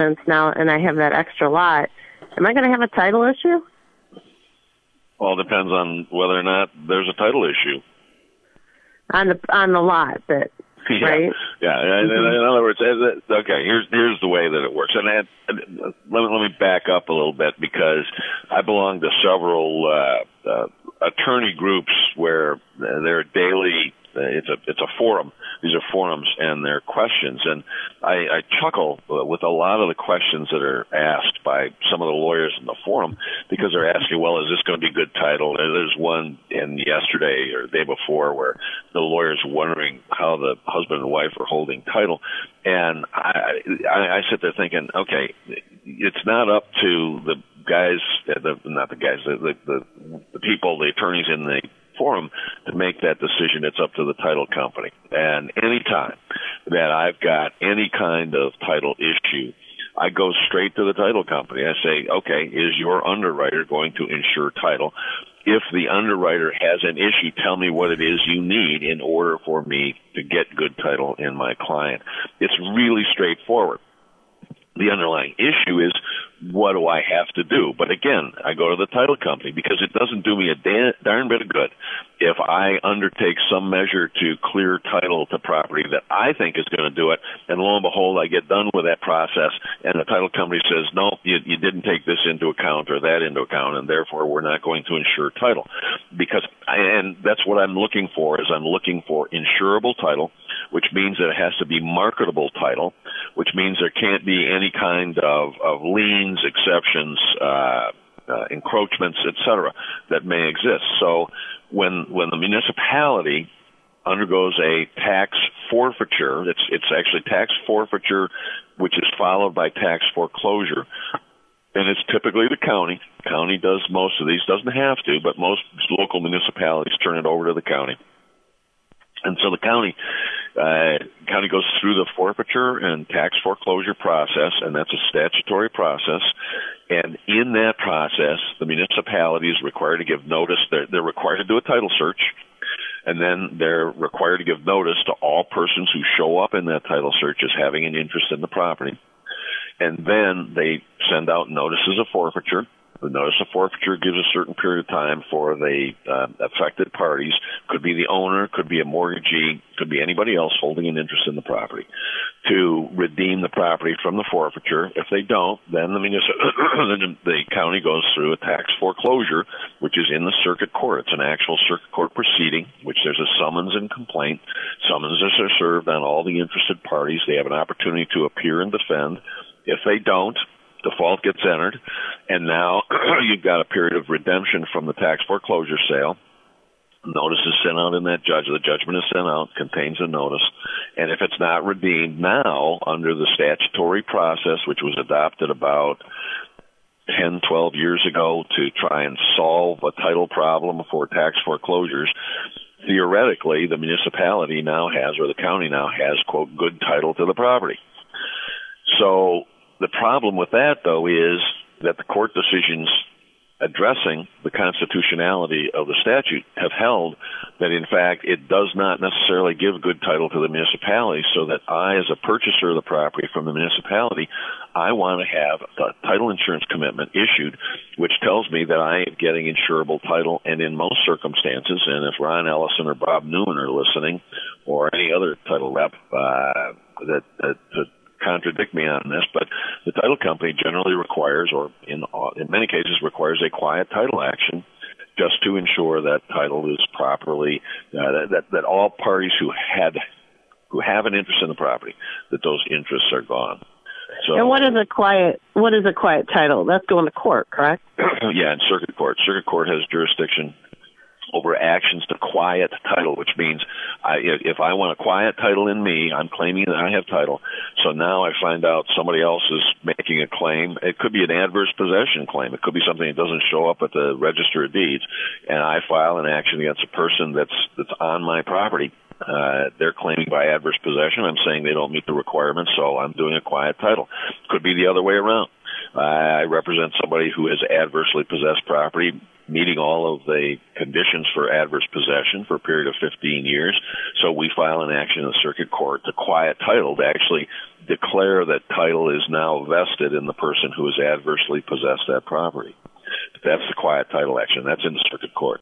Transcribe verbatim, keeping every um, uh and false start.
now and I have that extra lot, am I going to have a title issue? Well, it depends on whether or not there's a title issue. On the on the lot, that, yeah. right? Yeah. Mm-hmm. In, in other words, okay, here's here's the way that it works. And I, let, me, let me back up a little bit because I belong to several uh, uh, attorney groups where they're daily, uh, it's a it's a forum. These are forums, and they're questions. And I, I chuckle with a lot of the questions that are asked by some of the lawyers in the forum because they're asking, well, is this going to be good title? And there's one in yesterday or the day before where the lawyer's wondering how the husband and wife are holding title. And I, I, I sit there thinking, okay, it's not up to the guys, the, not the guys, the, the, the, the people, the attorneys in the forum to make that decision. It's up to the title company. And any time that I've got any kind of title issue, I go straight to the title company. I say, okay, is your underwriter going to insure title? If the underwriter has an issue, tell me what it is you need in order for me to get good title in my client. It's really straightforward. The underlying issue is, what do I have to do? But again, I go to the title company because it doesn't do me a da- darn bit of good if I undertake some measure to clear title to property that I think is going to do it, and lo and behold, I get done with that process, and the title company says, no, you, you didn't take this into account or that into account, and therefore we're not going to insure title. Because, and that's what I'm looking for, is I'm looking for insurable title, which means that it has to be marketable title, which means there can't be any kind of, of liens, exceptions, uh, uh, encroachments, et cetera, that may exist. So when when the municipality undergoes a tax forfeiture, it's it's actually tax forfeiture, which is followed by tax foreclosure, and it's typically the county. County does most of these, doesn't have to, but most local municipalities turn it over to the county. And so the county, uh, county goes through the forfeiture and tax foreclosure process, and that's a statutory process. And in that process, the municipality is required to give notice. They're, they're required to do a title search, and then they're required to give notice to all persons who show up in that title search as having an interest in the property. And then they send out notices of forfeiture. The notice of forfeiture gives a certain period of time for the uh, affected parties. Could be the owner, could be a mortgagee, could be anybody else holding an interest in the property, to redeem the property from the forfeiture. If they don't, then the municipal, the county goes through a tax foreclosure, which is in the circuit court. It's an actual circuit court proceeding, which there's a summons and complaint. Summonses are served on all the interested parties. They have an opportunity to appear and defend. If they don't, default gets entered, and now you've got a period of redemption from the tax foreclosure sale. Notice is sent out in that judge. The judgment is sent out, contains a notice. And if it's not redeemed now under the statutory process, which was adopted about ten, twelve years ago to try and solve a title problem for tax foreclosures, theoretically the municipality now has, or the county now has, quote, good title to the property. So the problem with that, though, is that the court decisions addressing the constitutionality of the statute have held that, in fact, it does not necessarily give good title to the municipality, so that I, as a purchaser of the property from the municipality, I want to have a title insurance commitment issued, which tells me that I am getting insurable title, and in most circumstances, and if Ron Ellison or Bob Newman are listening, or any other title rep, uh, that, that, that contradict me on this, but the title company generally requires, or in in many cases requires, a quiet title action just to ensure that title is properly, uh, that that all parties who had who have an interest in the property, that those interests are gone. So, and what is a quiet what is a quiet title? That's going to court, correct? Yeah, in circuit court. Circuit court has jurisdiction over actions to quiet title, which means I, if I want a quiet title in me, I'm claiming that I have title. So now I find out somebody else is making a claim. It could be an adverse possession claim. It could be something that doesn't show up at the Register of Deeds, and I file an action against a person that's that's on my property. Uh, they're claiming by adverse possession. I'm saying they don't meet the requirements, so I'm doing a quiet title. Could be the other way around. I represent somebody who has adversely possessed property, meeting all of the conditions for adverse possession for a period of fifteen years. So we file an action in the circuit court to quiet title, to actually declare that title is now vested in the person who has adversely possessed that property. That's the quiet title action. That's in the circuit court.